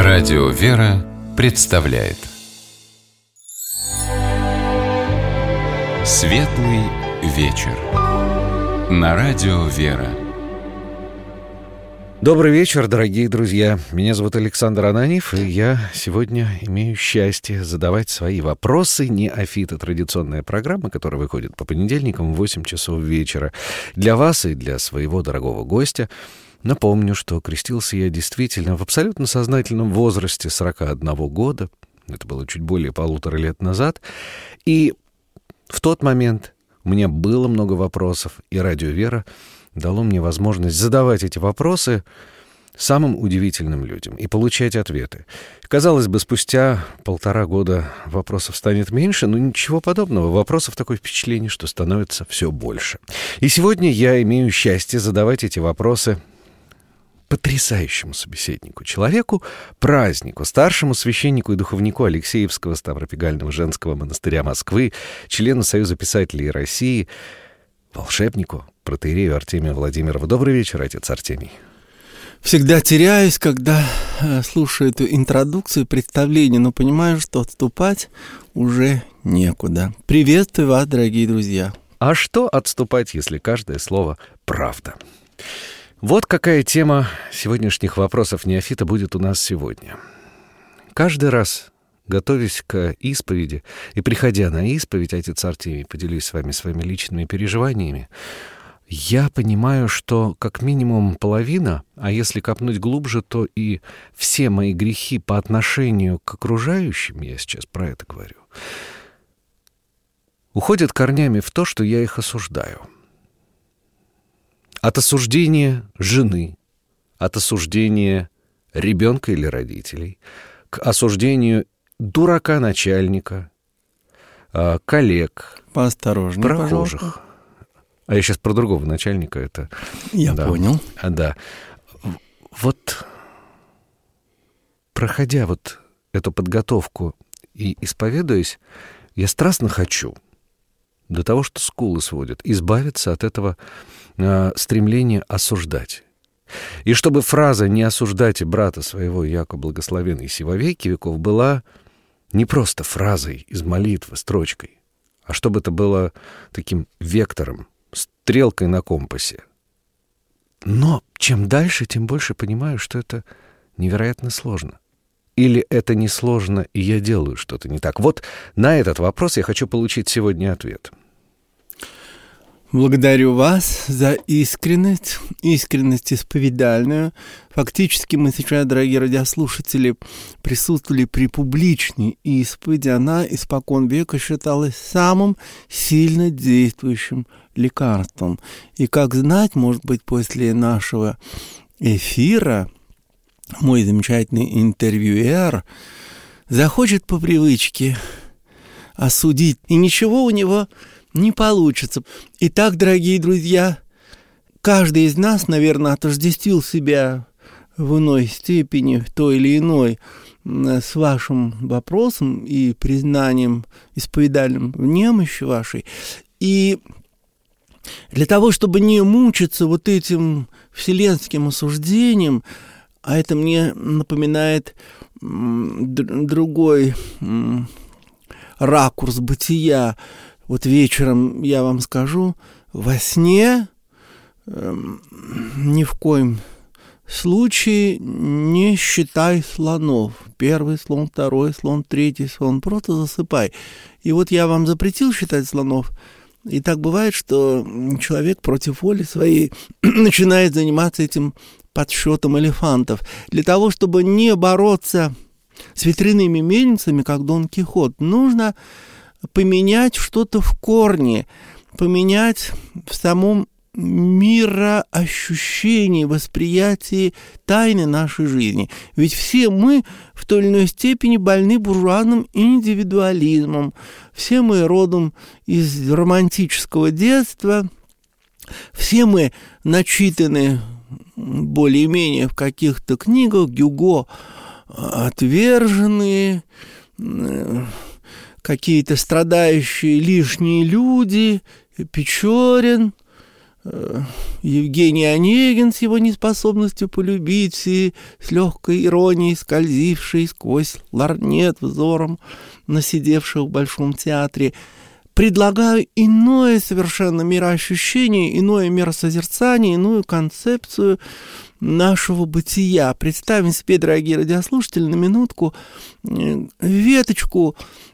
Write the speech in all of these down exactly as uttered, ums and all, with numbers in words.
Радио «Вера» представляет Светлый вечер на Радио «Вера». Добрый вечер, дорогие друзья. Меня зовут Александр Ананьев, и я сегодня имею счастье задавать свои вопросы. Неофита — традиционная программа, которая выходит по понедельникам в восемь часов вечера. Для вас и для своего дорогого гостя. Напомню, что крестился я действительно в абсолютно сознательном возрасте сорока одного года. Это было чуть более полутора лет назад. И в тот момент у меня было много вопросов, и Радио «Вера» дало мне возможность задавать эти вопросы самым удивительным людям и получать ответы. Казалось бы, спустя полтора года вопросов станет меньше, но ничего подобного. Вопросов такое впечатление, что становится все больше. И сегодня я имею счастье задавать эти вопросы потрясающему собеседнику, человеку, празднику, старшему священнику и духовнику Алексеевского Ставропигального женского монастыря Москвы, члену Союза писателей России, волшебнику, протоиерею Артемию Владимирову. Добрый вечер, отец Артемий. Всегда теряюсь, когда э, слушаю эту интродукцию, представление, но понимаю, что отступать уже некуда. Приветствую вас, дорогие друзья. А что отступать, если каждое слово правда? Вот какая тема сегодняшних вопросов неофита будет у нас сегодня. Каждый раз, готовясь к исповеди и приходя на исповедь, отец Артемий, поделюсь с вами своими личными переживаниями, я понимаю, что как минимум половина, а если копнуть глубже, то и все мои грехи по отношению к окружающим, я сейчас про это говорю, уходят корнями в то, что я их осуждаю. От осуждения жены, от осуждения ребенка или родителей, к осуждению дурака начальника, коллег, поосторожнее, прохожих. Пожалуйста. А я сейчас про другого начальника это... Я да, понял. Да. Вот, проходя вот эту подготовку и исповедуясь, я страстно хочу, до того, что скулы сводят, избавиться от этого э, стремления осуждать. И чтобы фраза «не осуждайте брата своего, яко благословен и во веки веков» была не просто фразой из молитвы, строчкой, а чтобы это было таким вектором, стрелкой на компасе. Но чем дальше, тем больше понимаю, что это невероятно сложно. Или это несложно, и я делаю что-то не так. Вот на этот вопрос я хочу получить сегодня ответ. Благодарю вас за искренность, искренность исповедальную. Фактически мы сейчас, дорогие радиослушатели, присутствовали при публичной исповеди. Она испокон века считалась самым сильно действующим лекарством. И как знать, может быть, после нашего эфира мой замечательный интервьюер захочет по привычке осудить, и ничего у него не получится. Итак, дорогие друзья, каждый из нас, наверное, отождествил себя в иной степени, в той или иной, с вашим вопросом и признанием исповедальным в немощи вашей. И для того, чтобы не мучиться вот этим вселенским осуждением, а это мне напоминает другой ракурс бытия. Вот вечером я вам скажу, во сне э, ни в коем случае не считай слонов. Первый слон, второй слон, третий слон. Просто засыпай. И вот я вам запретил считать слонов. И так бывает, что человек против воли своей начинает заниматься этим подсчетом элефантов. Для того, чтобы не бороться с ветряными мельницами, как Дон Кихот, нужно поменять что-то в корне, поменять в самом мироощущении, восприятии тайны нашей жизни. Ведь все мы в той или иной степени больны буржуазным индивидуализмом. Все мы родом из романтического детства, все мы начитаны более-менее в каких-то книгах, Гюго отверженные, какие-то страдающие лишние люди, Печорин, Евгений Онегин с его неспособностью полюбить и с легкой иронией, скользившей сквозь лорнет взором насидевшего в Большом театре. Предлагаю иное совершенно мироощущение, иное миросозерцание, иную концепцию нашего бытия. Представим себе, дорогие радиослушатели, на минутку веточку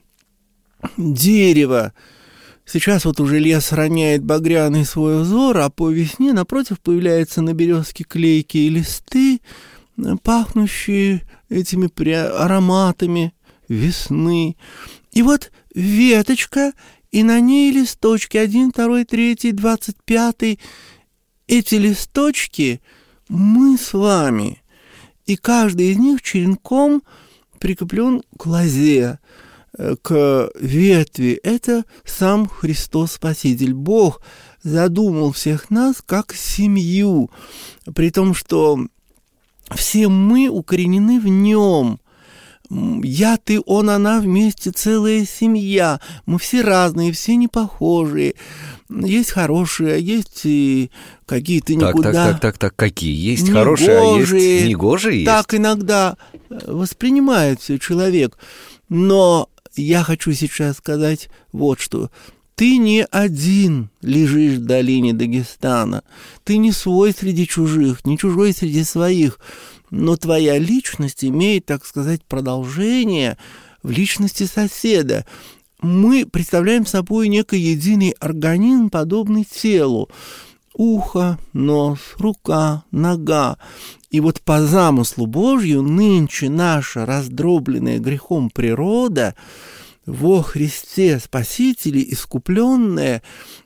дерева. Сейчас вот уже лес роняет багряный свой взор, а по весне напротив появляются на березке клейкие листы, пахнущие этими ароматами весны. И вот веточка, и на ней листочки, один, второй, третий, двадцать пятый. Эти листочки мы с вами, и каждый из них черенком прикреплен к лозе, к ветви. Это сам Христос Спаситель. Бог задумал всех нас как семью, при том, что все мы укоренены в Нем. Я, ты, он, она, вместе целая семья. Мы все разные, все не похожие. Есть хорошие, а есть и какие-то никуда. Так, так, так, так, какие? Есть хорошие, а есть негожие? Так иногда воспринимает все человек. Но я хочу сейчас сказать вот что. Ты не один лежишь в долине Дагестана. Ты не свой среди чужих, не чужой среди своих. Но твоя личность имеет, так сказать, продолжение в личности соседа. Мы представляем собой некий единый организм, подобный телу. Ухо, нос, рука, нога. И вот по замыслу Божью нынче наша раздробленная грехом природа во Христе Спасителе, искупленная,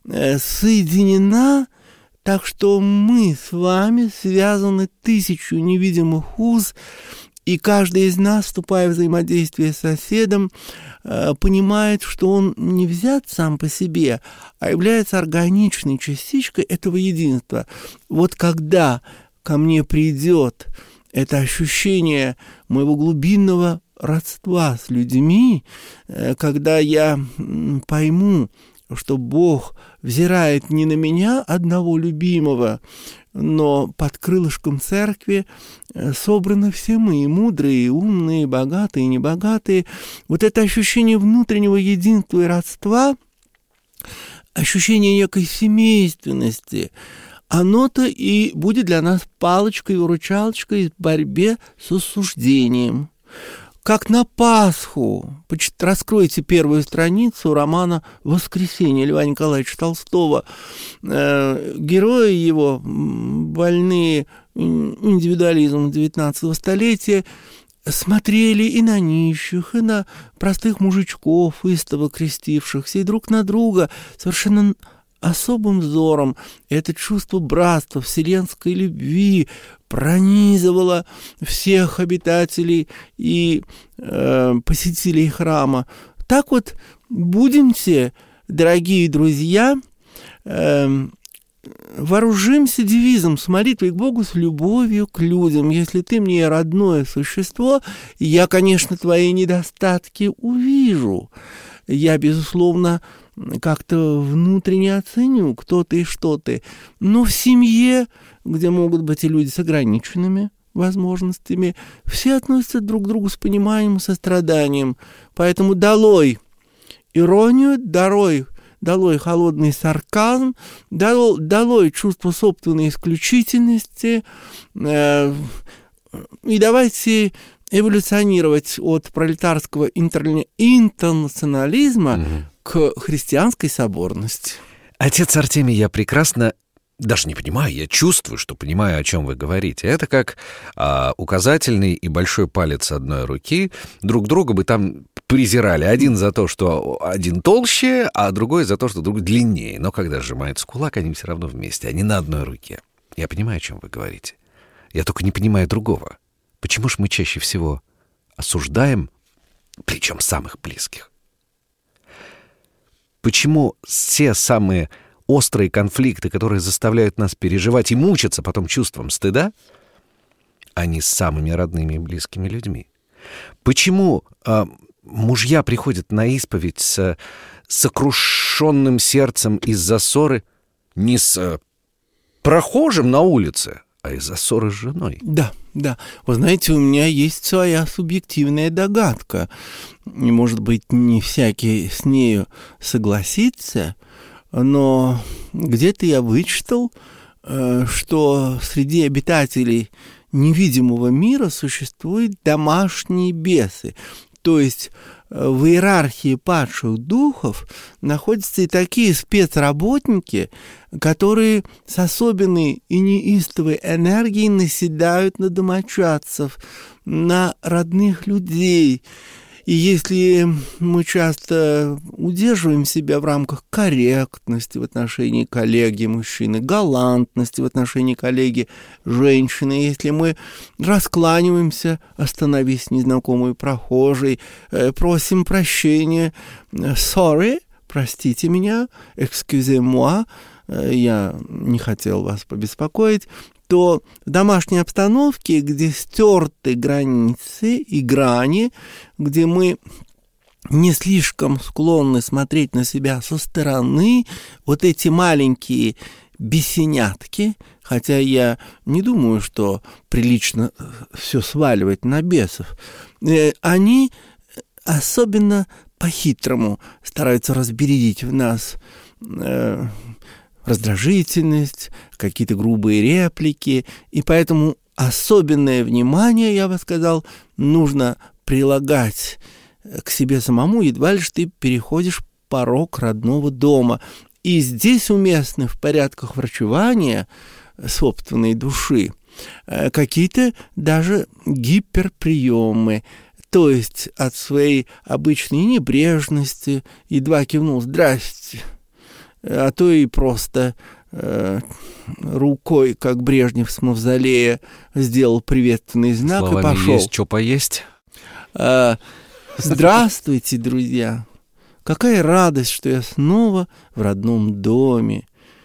соединена, так что мы с вами связаны тысячу невидимых уз, и каждый из нас, вступая в взаимодействие с соседом, понимает, что он не взят сам по себе, а является органичной частичкой этого единства. Вот когда ко мне придет это ощущение моего глубинного родства с людьми, когда я пойму, что Бог взирает не на меня, одного любимого, но под крылышком церкви собраны все мы, и мудрые, и умные, и богатые, и небогатые. Вот это ощущение внутреннего единства и родства, ощущение некой семейственности, оно-то и будет для нас палочкой-выручалочкой в борьбе с осуждением. Как на Пасху. Раскройте первую страницу романа «Воскресенье» Льва Николаевича Толстого. Герои его, больные индивидуализмом девятнадцатого столетия, смотрели и на нищих, и на простых мужичков, истово крестившихся, и друг на друга совершенно особым взором. Это чувство братства, вселенской любви пронизывало всех обитателей и э, посетителей храма. Так вот, будемте, дорогие друзья, э, вооружимся девизом «С молитвой к Богу, с любовью к людям». Если ты мне родное существо, я, конечно, твои недостатки увижу. Я, безусловно, как-то внутренне оценю, кто ты и что ты. Но в семье, где могут быть и люди с ограниченными возможностями, все относятся друг к другу с пониманием и состраданием. Поэтому долой иронию, долой, долой холодный сарказм, долой, долой чувство собственной исключительности. Э, и давайте эволюционировать от пролетарского интернационализма mm-hmm. к христианской соборности. Отец Артемий, я прекрасно, даже не понимаю, я чувствую, что понимаю, о чем вы говорите. Это как а, указательный и большой палец одной руки друг друга бы там презирали. Один за то, что один толще, а другой за то, что другой длиннее. Но когда сжимается кулак, они все равно вместе, они на одной руке. Я понимаю, о чем вы говорите. Я только не понимаю другого. Почему же мы чаще всего осуждаем, причем самых близких? Почему все самые острые конфликты, которые заставляют нас переживать и мучиться потом чувством стыда, они с самыми родными и близкими людьми? Почему э, мужья приходят на исповедь с сокрушенным сердцем из-за ссоры не с прохожим на улице, а из-за ссоры с женой. Да, да. Вы знаете, у меня есть своя субъективная догадка. И, может быть, не всякий с нею согласится, но где-то я вычитал, что среди обитателей невидимого мира существуют домашние бесы. То есть в иерархии падших духов находятся и такие спецработники, которые с особенной и неистовой энергией наседают на домочадцев, на родных людей. И если мы часто удерживаем себя в рамках корректности в отношении коллеги-мужчины, галантности в отношении коллеги-женщины, если мы раскланиваемся, остановись, незнакомый прохожий, просим прощения, sorry, простите меня, excusez-moi, я не хотел вас побеспокоить, то в домашней обстановке, где стерты границы и грани, где мы не слишком склонны смотреть на себя со стороны, вот эти маленькие бесенятки, хотя я не думаю, что прилично все сваливать на бесов, они особенно по-хитрому стараются разбередить в нас раздражительность, какие-то грубые реплики, и поэтому особенное внимание, я бы сказал, нужно прилагать к себе самому, едва лишь ты переходишь порог родного дома. И здесь уместны в порядках врачевания собственной души какие-то даже гиперприемы. То есть от своей обычной небрежности едва кивнул «здрасте», а то и просто э, рукой, как Брежнев с мавзолея, сделал приветственный знак словами и пошел. Есть что поесть? Э, здравствуйте, друзья! Какая радость, что я снова в родном доме.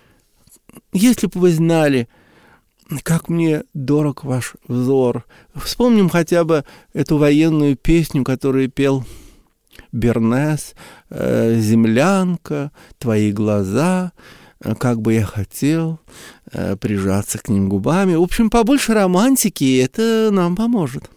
Если бы вы знали, как мне дорог ваш взор. Вспомним хотя бы эту военную песню, которую пел Бернес, э, «Землянка», «Твои глаза», как бы я хотел э, прижаться к ним губами. В общем, побольше романтики, и это нам поможет.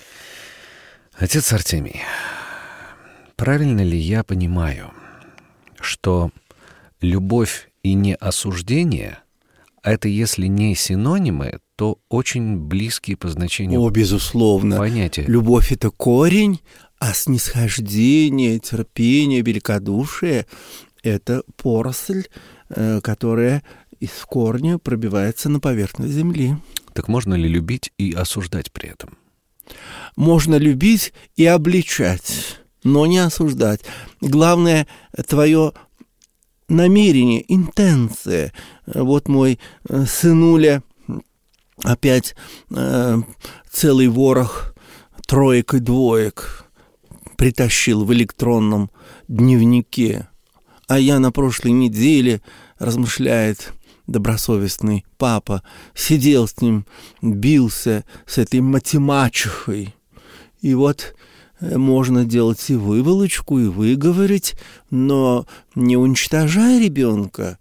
Отец Артемий, правильно ли я понимаю, что любовь и неосуждение — это, если не синонимы, то очень близкие по значению О, безусловно. понятия? Любовь — это корень, а снисхождение, терпение, великодушие — это поросль, которая из корня пробивается на поверхность земли. Так можно ли любить и осуждать при этом? Можно любить и обличать, но не осуждать. Главное — твое намерение, интенция. Вот мой сынуля опять э, целый ворох троек и двоек притащил в электронном дневнике. А я на прошлой неделе, размышляет добросовестный папа, сидел с ним, бился с этой матемачехой. И вот можно делать и выволочку, и выговорить, но не уничтожай ребенка.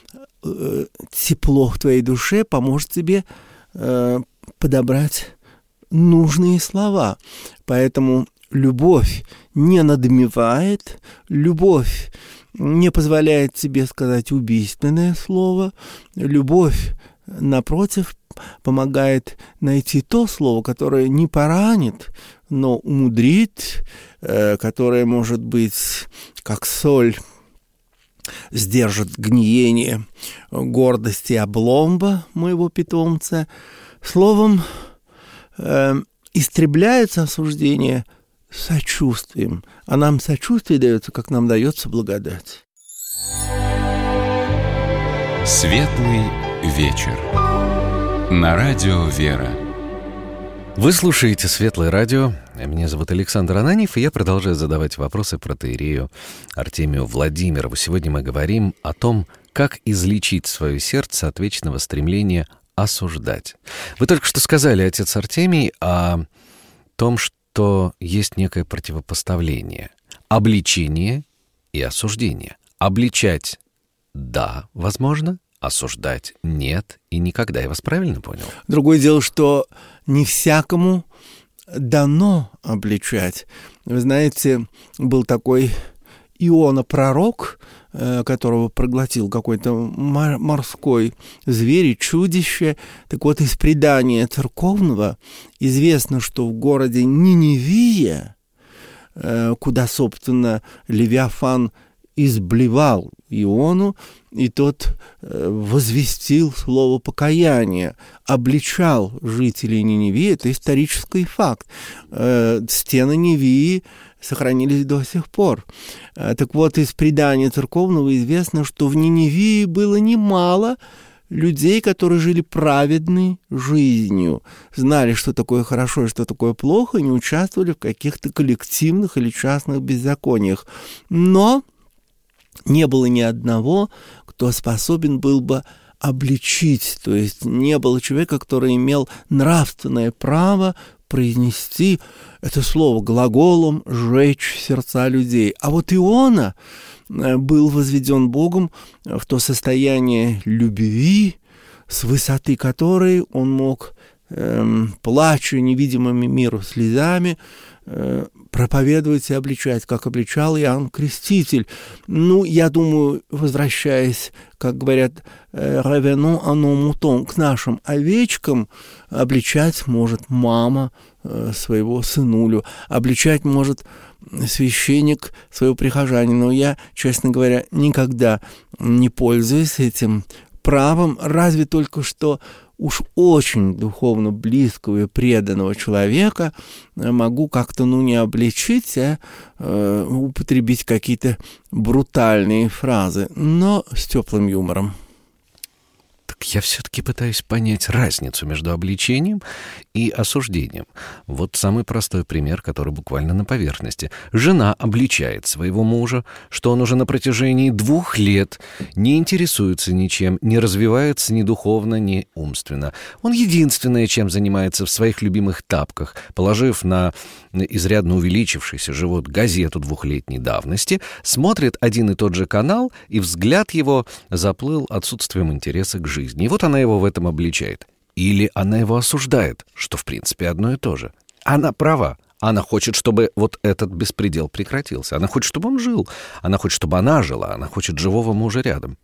Тепло в твоей душе поможет тебе э, подобрать нужные слова. Поэтому любовь не надмевает, любовь не позволяет тебе сказать убийственное слово, любовь, напротив, помогает найти то слово, которое не поранит, но умудрит, э, которое, может быть, как соль, сдержит гниение гордости обломба моего питомца. Словом, э, истребляется осуждение сочувствием, а нам сочувствие дается, как нам дается благодать. Светлый вечер. На радио «Вера». Вы слушаете «Светлое радио». Меня зовут Александр Ананьев, и я продолжаю задавать вопросы протоиерею Артемию Владимирову. Сегодня мы говорим о том, как излечить свое сердце от вечного стремления осуждать. Вы только что сказали, отец Артемий, о том, что есть некое противопоставление. Обличение и осуждение. Обличать — да, возможно. осуждать нет и никогда. Я вас правильно понял? Другое дело, что не всякому дано обличать. Вы знаете, был такой Иона пророк, которого проглотил какой-то морской зверь и чудище. Так вот, из предания церковного известно, что в городе Ниневия, куда, собственно, Левиафан изблевал Иону, и тот возвестил слово покаяния, обличал жителей Ниневии. Это исторический факт. Стены Ниневии сохранились до сих пор. Так вот, из предания церковного известно, что в Ниневии было немало людей, которые жили праведной жизнью, знали, что такое хорошо и что такое плохо, и не участвовали в каких-то коллективных или частных беззакониях. Но не было ни одного, кто способен был бы обличить, то есть не было человека, который имел нравственное право произнести это слово глаголом «сжечь сердца людей». А вот Иона был возведен Богом в то состояние любви, с высоты которой он мог, эм, плача невидимыми миру слезами, э, проповедовать и обличать, как обличал Иоанн Креститель. Ну, я думаю, возвращаясь, как говорят, «ревену ано мутон», к нашим овечкам, обличать может мама своего сынулю, обличать может священник своего прихожанина. Но я, честно говоря, никогда не пользуюсь этим правом, разве только что уж очень духовно близкого и преданного человека могу как-то, ну, не обличить, а э, употребить какие-то брутальные фразы, но с теплым юмором. Так я все-таки пытаюсь понять разницу между обличением и осуждением. Вот самый простой пример, который буквально на поверхности. Жена обличает своего мужа, что он уже на протяжении двух лет не интересуется ничем, не развивается ни духовно, ни умственно. Он единственное, чем занимается в своих любимых тапках, положив на изрядно увеличившийся живот газету двухлетней давности, смотрит один и тот же канал, и взгляд его заплыл отсутствием интереса к жизни. И вот она его в этом обличает. Или она его осуждает, что в принципе одно и то же. Она права. Она хочет, чтобы вот этот беспредел прекратился. Она хочет, чтобы он жил. Она хочет, чтобы она жила. Она хочет живого мужа рядом.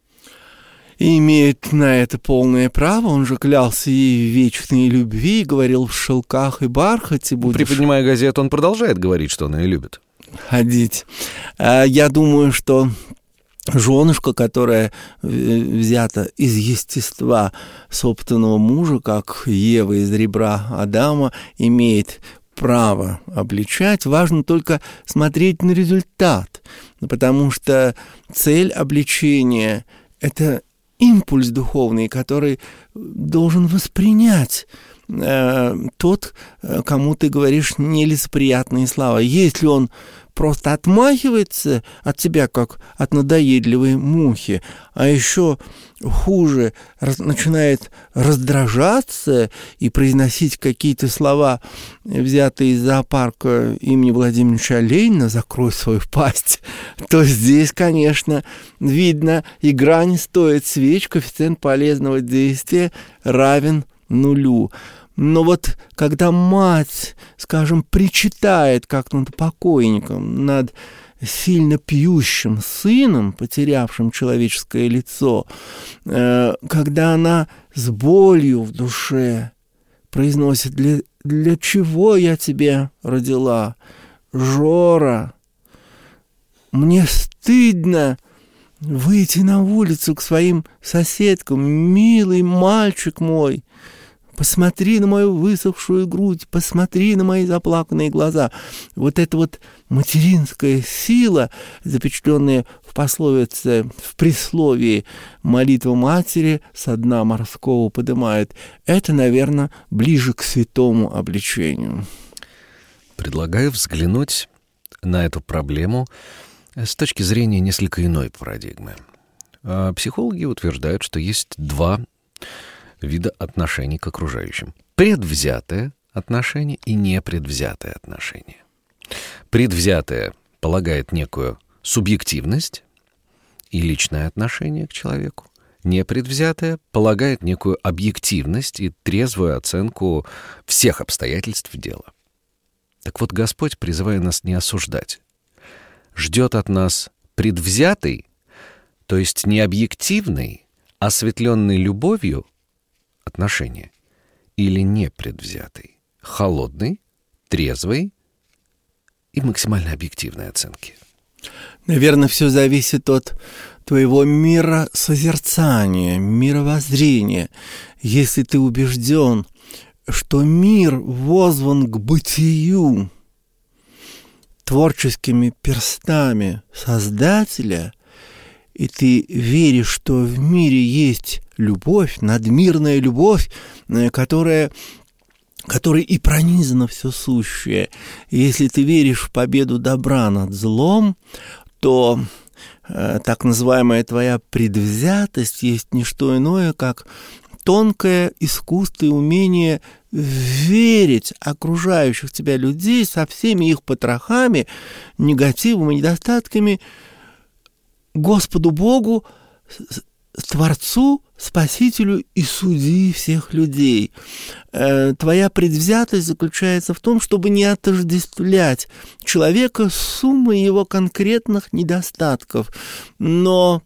И имеет на это полное право. Он же клялся ей в вечной любви, говорил в шелках и бархате будешь... Приподнимая газету, он продолжает говорить, что она ее любит. Ходить. Я думаю, что женушка, которая взята из естества собственного мужа, как Ева из ребра Адама, имеет право обличать. Важно только смотреть на результат, потому что цель обличения — это импульс духовный, который должен воспринять э, тот, кому ты говоришь нелицеприятные слова. Если он просто отмахивается от тебя, как от надоедливой мухи, а еще хуже, раз, начинает раздражаться и произносить какие-то слова, взятые из зоопарка имени Владимира Ильича Ленина, «закрой свою пасть», то здесь, конечно, видно, игра не стоит свеч, коэффициент полезного действия равен нулю. Но вот когда мать, скажем, причитает как над покойником, над сильно пьющим сыном, потерявшим человеческое лицо, э, когда она с болью в душе произносит: «Для, для чего я тебя родила, Жора? Мне стыдно выйти на улицу к своим соседкам, милый мальчик мой. Посмотри на мою высохшую грудь, посмотри на мои заплаканные глаза». Вот эта вот материнская сила, запечатленная в пословице, в присловии «молитва матери со дна морского подымает», это, наверное, ближе к святому обличению. Предлагаю взглянуть на эту проблему с точки зрения несколько иной парадигмы. Психологи утверждают, что есть два вида отношений к окружающим. Предвзятое отношение и непредвзятое отношение. Предвзятое полагает некую субъективность и личное отношение к человеку. непредвзятое полагает некую объективность и трезвую оценку всех обстоятельств дела. Так вот, Господь, призывая нас не осуждать, ждет от нас предвзятый, то есть не объективный, осветленный любовью отношения, или непредвзятый, холодный, трезвый и максимально объективной оценки. Наверное, все зависит от твоего миросозерцания, мировоззрения. Если ты убежден, что мир воззван к бытию творческими перстами Создателя, и ты веришь, что в мире есть любовь, надмирная любовь, которая, которой и пронизано все сущее. И если ты веришь в победу добра над злом, то э, так называемая твоя предвзятость есть не что иное, как тонкое искусство и умение верить окружающих тебя людей со всеми их потрохами, негативом и недостатками Господу Богу, Творцу, Спасителю и Судьи всех людей. Твоя предвзятость заключается в том, чтобы не отождествлять человека с суммой его конкретных недостатков, но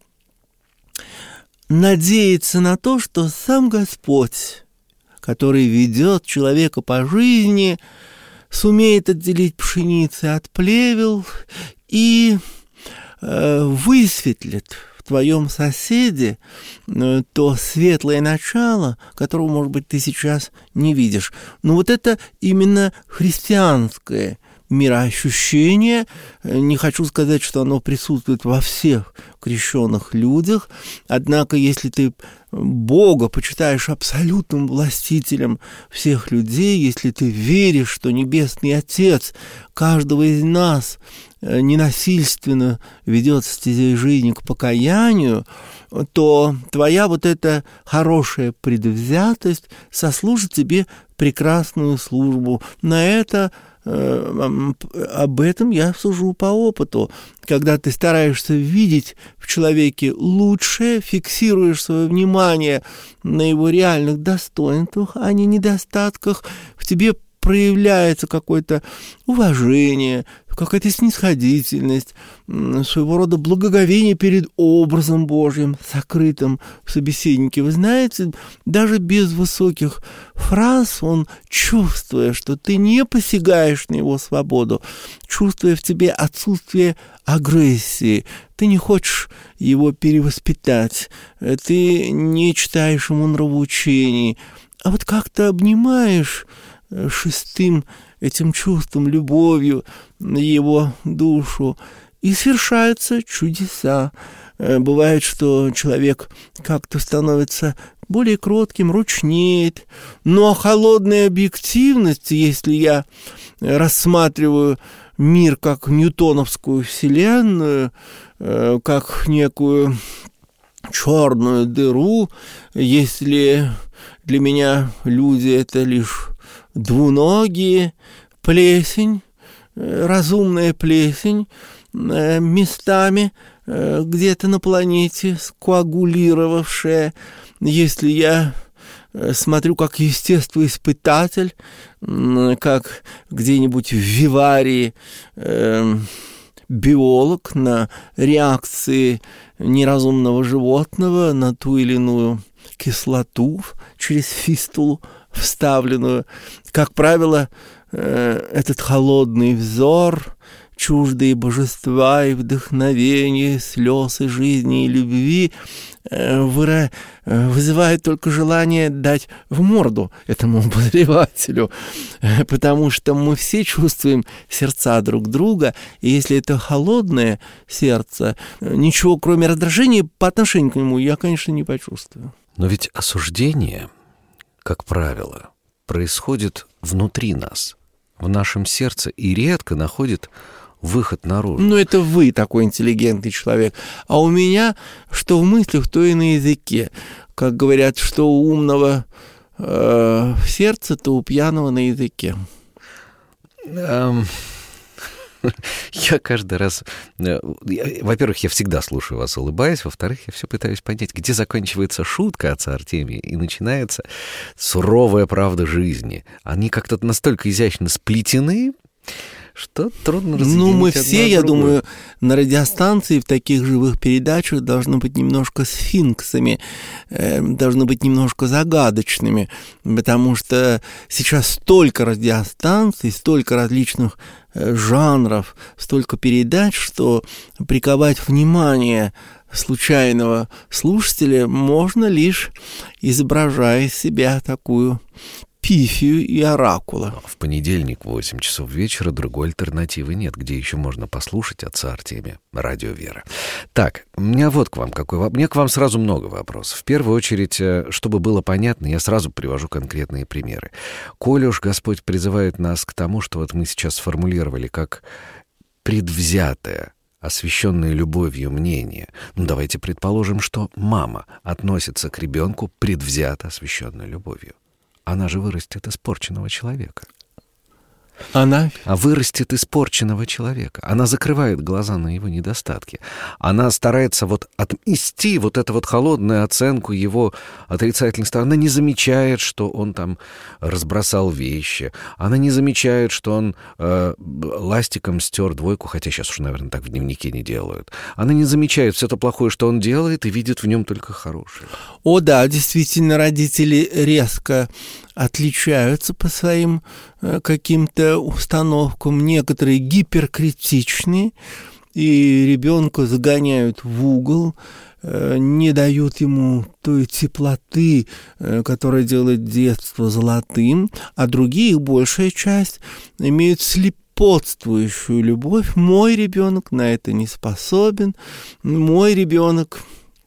надеяться на то, что сам Господь, который ведет человека по жизни, сумеет отделить пшеницу от плевел и э, высветлит в твоем соседе э, то светлое начало, которого, может быть, ты сейчас не видишь. Но вот это именно христианское мироощущение. Не хочу сказать, что оно присутствует во всех крещенных людях, однако если ты Бога почитаешь абсолютным властителем всех людей, если ты веришь, что Небесный Отец каждого из нас ненасильственно ведет стезей жизни к покаянию, то твоя вот эта хорошая предвзятость сослужит тебе прекрасную службу. На это об этом я сужу по опыту. Когда ты стараешься видеть в человеке лучшее, фиксируешь свое внимание на его реальных достоинствах, а не недостатках, в тебе проявляется какое-то уважение, какая-то снисходительность, своего рода благоговение перед образом Божьим, сокрытым в собеседнике. Вы знаете, даже без высоких фраз он, чувствуя, что ты не посягаешь на его свободу, чувствуя в тебе отсутствие агрессии, ты не хочешь его перевоспитать, ты не читаешь ему нравоучений, а вот как-то обнимаешь шестым этим чувством, любовью его душу, и совершаются чудеса. Бывает, что человек как-то становится более кротким, ручнеет, но холодная объективность, если я рассматриваю мир как ньютоновскую вселенную, как некую черную дыру, если для меня люди — это лишь двуногие, плесень, разумная плесень, местами где-то на планете скоагулировавшая. Если я смотрю как естествоиспытатель, как где-нибудь в виварии биолог на реакции неразумного животного на ту или иную кислоту через фистулу вставленную. Как правило, этот холодный взор, чуждые божества и вдохновения, слез и жизни и любви выра... вызывает только желание дать в морду этому обозревателю, потому что мы все чувствуем сердца друг друга, и если это холодное сердце, ничего кроме раздражения по отношению к нему я, конечно, не почувствую. Но ведь осуждение, как правило, происходит внутри нас, в нашем сердце, и редко находит выход наружу. Ну, это вы такой интеллигентный человек. А у меня что в мыслях, то и на языке. Как говорят, что у умного э, в сердце, то у пьяного на языке. Эм... Я каждый раз... Во-первых, я всегда слушаю вас, улыбаясь. Во-вторых, я все пытаюсь понять, где заканчивается шутка отца Артемия и начинается суровая правда жизни. Они как-то настолько изящно сплетены, что трудно разъединить. Ну, мы все, я другое. думаю, на радиостанции в таких живых передачах должны быть немножко сфинксами, э, должны быть немножко загадочными, потому что сейчас столько радиостанций, столько различных э, жанров, столько передач, что приковать внимание случайного слушателя можно лишь изображая из себя такую пифию и оракула. В понедельник в восемь часов вечера другой альтернативы нет, где еще можно послушать отца Артемия. Радио Вера. Так, у меня вот к вам какой вопрос. Мне к вам сразу много вопросов. В первую очередь, чтобы было понятно, я сразу привожу конкретные примеры. Коли уж Господь призывает нас к тому, что вот мы сейчас сформулировали как предвзятое, освященное любовью мнение. Ну, давайте предположим, что мама относится к ребенку предвзято освященной любовью. Она же вырастет испорченного человека. Она? А вырастет испорченного человека. Она закрывает глаза на его недостатки. Она старается вот отмести вот эту вот холодную оценку его отрицательных сторон. Она не замечает, что он там разбросал вещи. Она не замечает, что он э, ластиком стер двойку, хотя сейчас уж, наверное, так в дневнике не делают. Она не замечает все то плохое, что он делает, и видит в нем только хорошее. О да, действительно, родители резко отличаются по своим э, каким-то установкам. Некоторые гиперкритичны, и ребенка загоняют в угол, э, не дают ему той теплоты, э, которая делает детство золотым, а другие, большая часть, имеют слепотствующую любовь. Мой ребенок на это не способен, мой ребенок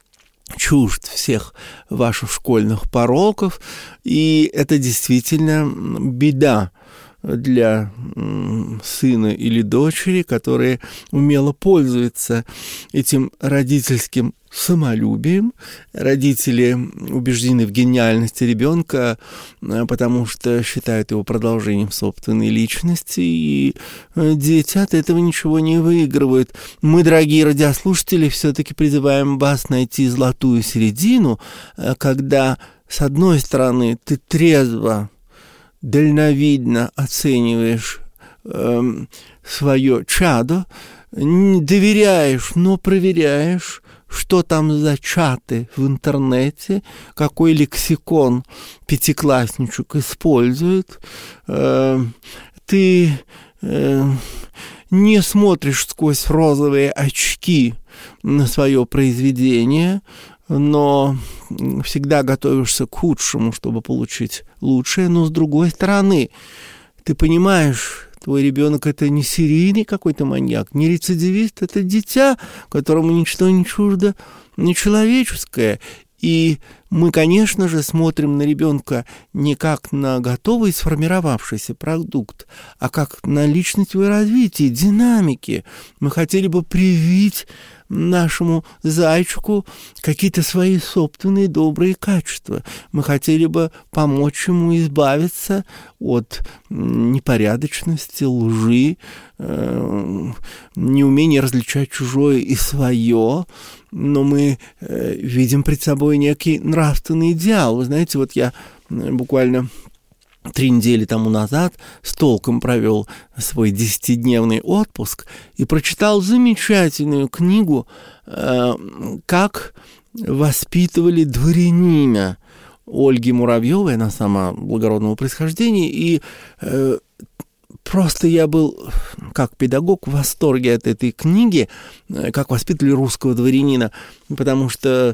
чужд всех ваших школьных пороков, и это действительно беда для сына или дочери, которые умело пользуются этим родительским самолюбием. Родители убеждены в гениальности ребенка, потому что считают его продолжением собственной личности, и дети от этого ничего не выигрывают. Мы, дорогие радиослушатели, все-таки призываем вас найти золотую середину, когда, с одной стороны, ты трезво, дальновидно оцениваешь э, свое чадо, доверяешь, но проверяешь, что там за чаты в интернете, какой лексикон пятиклассничек использует. Э, ты э, не смотришь сквозь розовые очки на свое произведение, но всегда готовишься к худшему, чтобы получить лучшее. Но с другой стороны, ты понимаешь, твой ребенок — это не серийный какой-то маньяк, не рецидивист, это дитя, которому ничто не чуждо, не человеческое. И мы, конечно же, смотрим на ребенка не как на готовый сформировавшийся продукт, а как на личность его развития, динамики. Мы хотели бы привить нашему зайчику какие-то свои собственные добрые качества. Мы хотели бы помочь ему избавиться от непорядочности, лжи, э, неумения различать чужое и свое. Но мы э, видим пред собой некий нравственный идеал. Вы знаете, вот я буквально три недели тому назад с толком провел свой десятидневный отпуск и прочитал замечательную книгу э, «Как воспитывали дворянина» Ольги Муравьевой, она сама благородного происхождения, и э, просто я был, как педагог, в восторге от этой книги, как воспитывали русского дворянина, потому что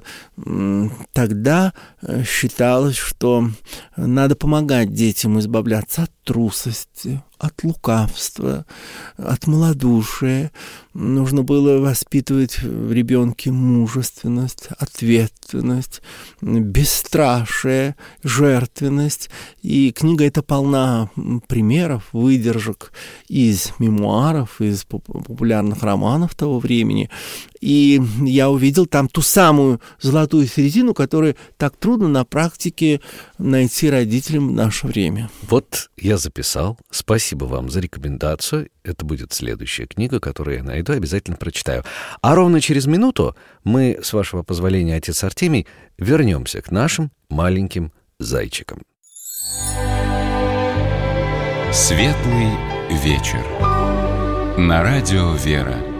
тогда считалось, что надо помогать детям избавляться от трусости, от лукавства, от малодушия. Нужно было воспитывать в ребенке мужественность, ответственность, бесстрашие, жертвенность. И книга эта полна примеров, выдержанных отрывожек из мемуаров, из популярных романов того времени. И я увидел там ту самую золотую середину, которую так трудно на практике найти родителям в наше время. Вот я записал. Спасибо вам за рекомендацию. Это будет следующая книга, которую я найду, обязательно прочитаю. А ровно через минуту мы, с вашего позволения, отец Артемий, вернемся к нашим маленьким зайчикам. Светлый вечер. На радио «Вера».